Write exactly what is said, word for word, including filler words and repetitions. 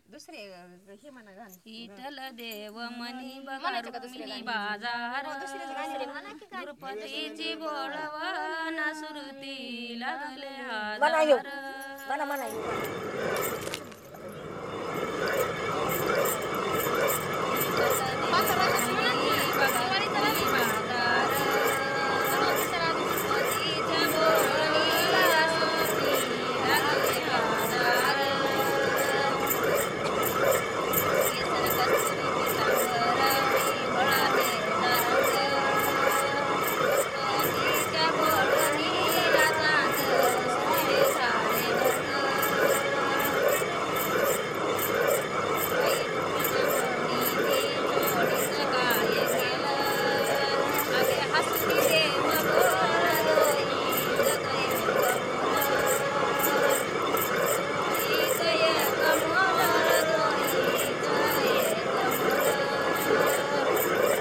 दुसरे हे म्हणा गाणं. विठ्ठल देव मनी बघा रुक्मिणी बाजार द्रुपदीची बोळवण सुरती लागले म्हणा येऊ आधार. म्हणा म्हणा येऊ